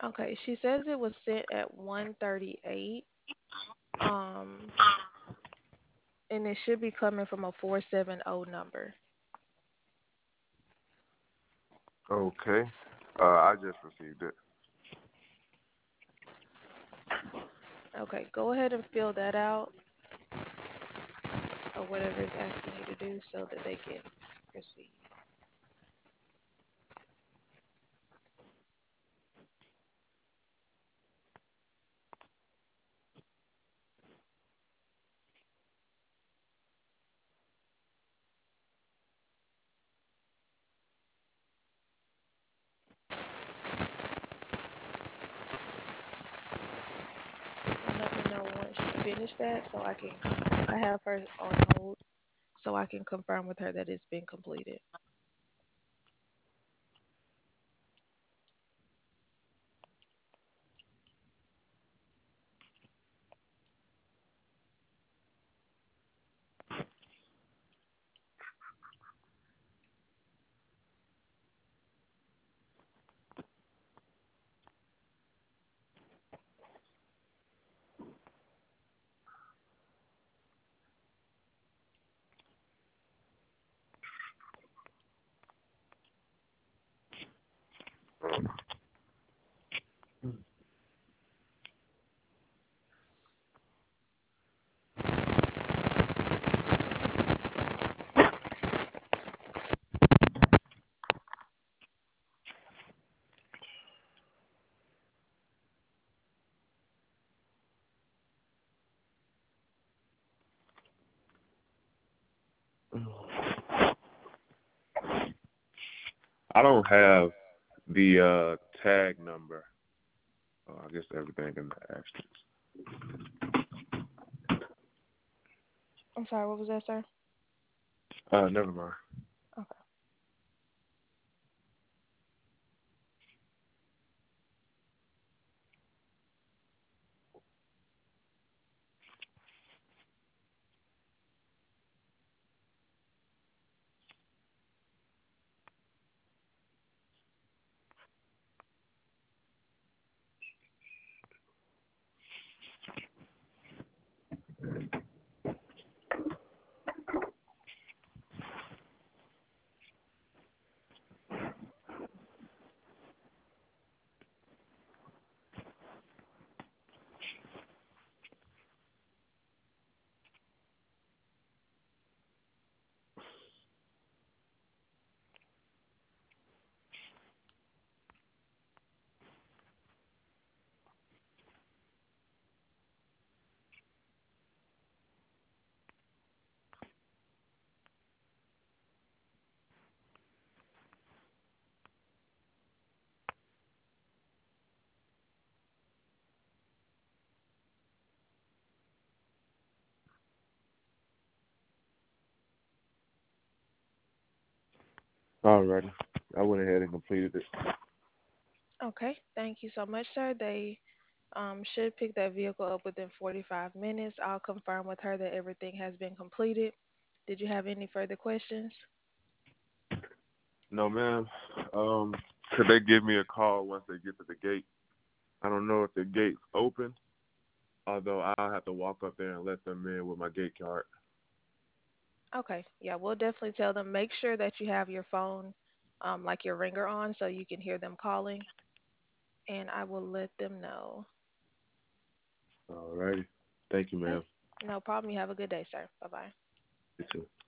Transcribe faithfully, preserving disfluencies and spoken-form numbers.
Okay, she says it was sent at one thirty-eight. Um, and it should be coming from a four seven zero number. Okay. Uh, I just received it. Okay, go ahead and fill that out or whatever it's asking you to do so that they can proceed. And let me know once you finish that so I can con- I have her on hold so I can confirm with her that it's been completed. I don't have the uh, tag number. Oh, I guess everything in the asterisks. I'm sorry, what was that, sir? Uh, never mind. Okay. Alrighty. I went ahead and completed it. Okay. Thank you so much, sir. They um, should pick that vehicle up within forty-five minutes. I'll confirm with her that everything has been completed. Did you have any further questions? No, ma'am. Um, could they give me a call once they get to the gate? I don't know if the gate's open, although I'll have to walk up there and let them in with my gate card. Okay. Yeah, we'll definitely tell them. Make sure that you have your phone, um, like your ringer on, so you can hear them calling, and I will let them know. Alrighty. Thank you, Okay. ma'am. No problem. You have a good day, sir. Bye bye. You too.